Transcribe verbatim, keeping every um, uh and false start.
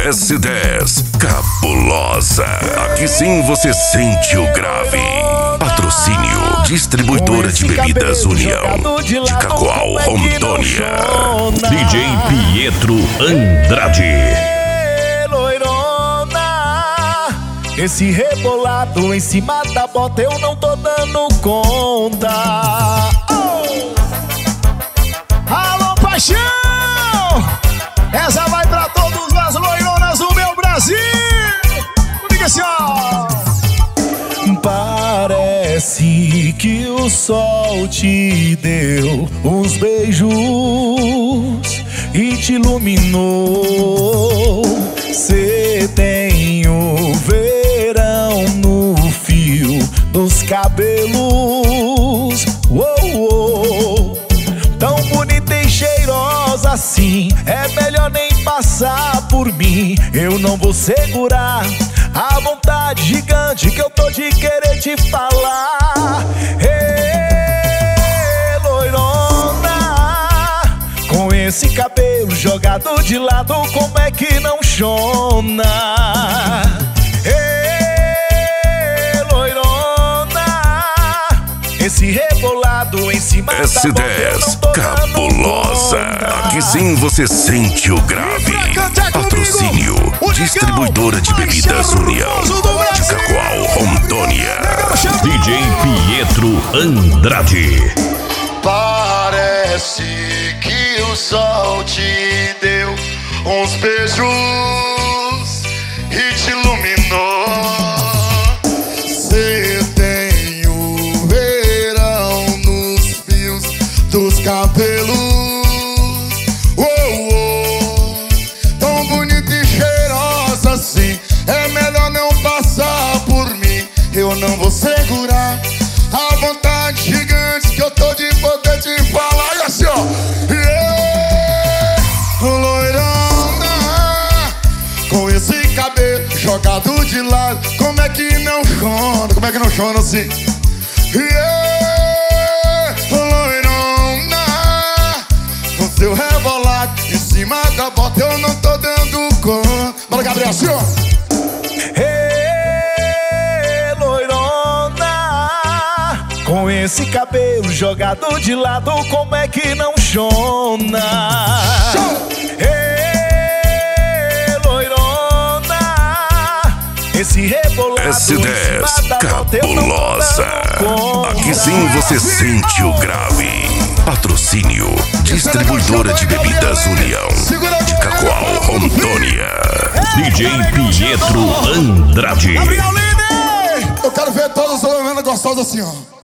S dez, cabulosa. Aqui sim você sente o grave. Patrocínio, distribuidora de bebidas União, de Cacoal, Rondônia. D J Pietro Andrade. Loirona, esse rebolado em cima da bota eu não tô dando conta. Oh! Alô, paixão! Essa vai pra todas as loironas do meu Brasil! Diga assim, ó! Parece que o sol te deu uns beijos e te iluminou. Cê tem o verão no fio dos cabelos. Uou, uou. Tão bonita e cheirosa assim, é melhor nem passar por mim. Eu não vou segurar a vontade gigante que eu tô de querer te falar. Ei, loirona, com esse cabelo jogado de lado, como é que não chona? Ei, loirona, esse rebolado em cima S dez, cabulosa. Aqui sim você sente o grave. Patrocínio, distribuidora de bebidas União, de Cacoal, Rondônia. D J Pietro Andrade. Parece que o sol te deu uns beijos e te iluminou. Cê tem o verão nos fios dos cabelos. Oh, oh. Tão bonita e cheirosa assim, é melhor não passar por mim. Eu não vou segurar a vontade gigante que eu tô de poder te falar. E assim, ó, yeah, loirona, com esse cabelo jogado de lado, como é que não chora? Como é que não chora assim? Yeah, loirona, com seu rebolado em cima da bota eu não tô dando conta. Bora, Gabriel, assim, ó. Com esse cabelo jogado de lado, como é que não chona? Ei, loirona, esse rebolado S dez, cabulosa. Aqui sim você sente o grave. Patrocínio, distribuidora de bebidas União, de Cacoal, Rondônia. D J Pietro Andrade. Eu quero ver todas as loironas gostosas assim, ó.